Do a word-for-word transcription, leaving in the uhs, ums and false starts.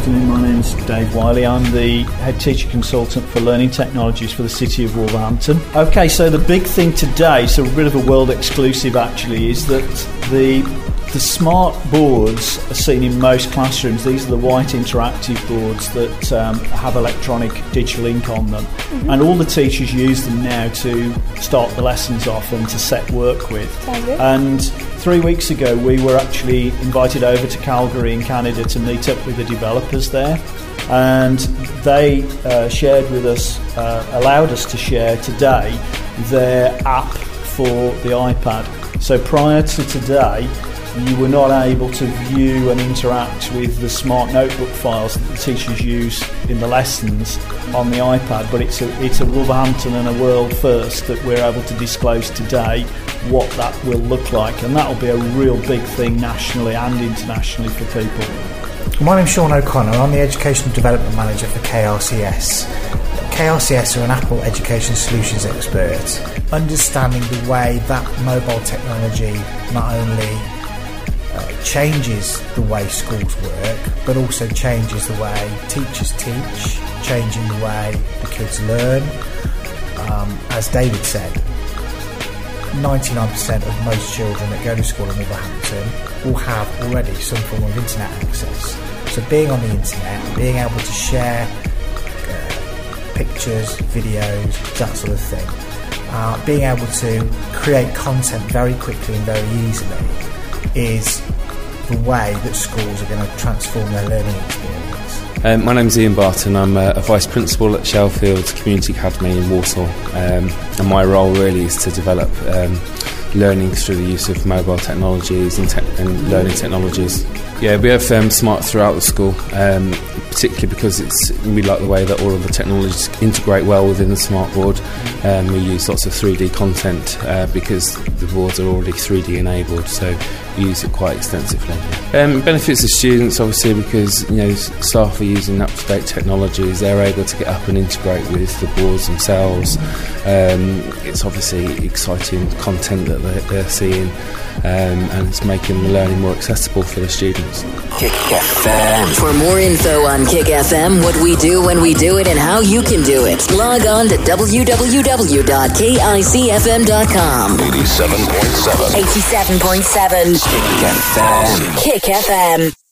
afternoon. My name's Dave Wiley. I'm the Head Teacher Consultant for Learning Technologies for the City of Wolverhampton. Okay, so the big thing today, so a bit of a world exclusive actually, is that the the smart boards are seen in most classrooms. These are the white interactive boards that um, have electronic digital ink on them. Mm-hmm. And all the teachers use them now to start the lessons off and to set work with. Sounds good. And three weeks ago we were actually invited over to Calgary in Canada to meet up with the developers there. And they uh, shared with us, uh, allowed us to share today their app for the iPad. So prior to today, you were not able to view and interact with the smart notebook files that the teachers use in the lessons on the iPad, but it's a, it's a Wolverhampton and a world first that we're able to disclose today what that will look like, and that will be a real big thing nationally and internationally for people. My name's Sean O'Connor. I'm the Educational Development Manager for K R C S. K R C S are an Apple Education Solutions expert, understanding the way that mobile technology not only Uh, changes the way schools work, but also changes the way teachers teach, changing the way the kids learn. Um, as David said, ninety-nine percent of most children that go to school in Wolverhampton will have already some form of internet access. So being on the internet, being able to share uh, pictures, videos, that sort of thing, uh, being able to create content very quickly and very easily is the way that schools are going to transform their learning experience. Um, my name's Ian Barton. I'm a, a Vice Principal at Shellfield Community Academy in Walsall, um, and my role really is to develop um, learning through the use of mobile technologies and, te- and learning technologies. Yeah, we have um, smart throughout the school, um, particularly because it's we like the way that all of the technologies integrate well within the smart board. Um, we use lots of three D content uh, because the boards are already three D enabled, so we use it quite extensively. Um, it benefits the students obviously because you know staff are using up-to-date technologies. They're able to get up and integrate with the boards themselves. Um, it's obviously exciting content that they're, they're seeing, um, and it's making the learning more accessible for the students. Kick F M. For more info on Kick F M, what we do when we do it, and how you can do it, log on to w w w dot kicf m dot com. eighty-seven point seven. eighty-seven point seven. Kick F M. Kick F M.